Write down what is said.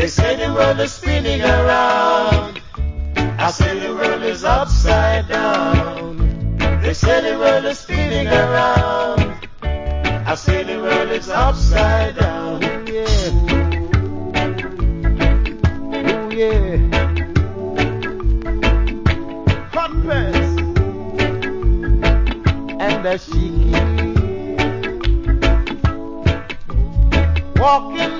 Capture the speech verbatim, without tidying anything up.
They say the world is spinning around. I say the world is upside down. They say the world is spinning around. I say the world is upside down. Yeah. Oh yeah. Hot pants and the she walking